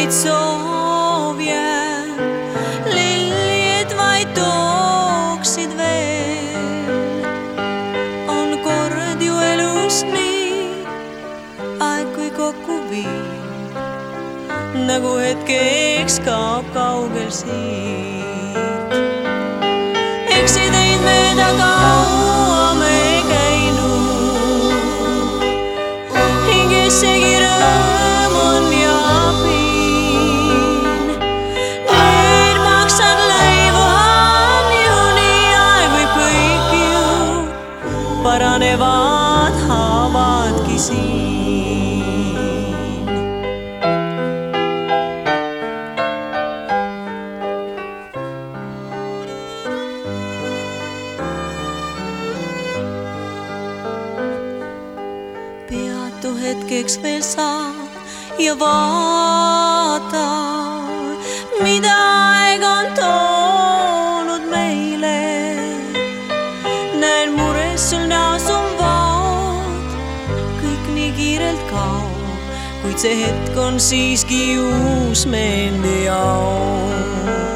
neid soovje, lillid vaid tooksid veel. On kord ju elus nii, aeg kui kokku viib, nagu hetkeks kaob kaugel siit. Eksiteid mööda kaua me käinud, hingesegi rõõm on ja piin. Nüüd maksan leivuhan ju nii, aeg võib kõik ju, paranevad haavadki siin. Peatu hetkeks veel saa ja vaata, mida aeg on toonud meile. Näen mures sul näos on vaod, kõik nii kiirelt kaob, kuid see hetk on siiski uus me endi jaoks.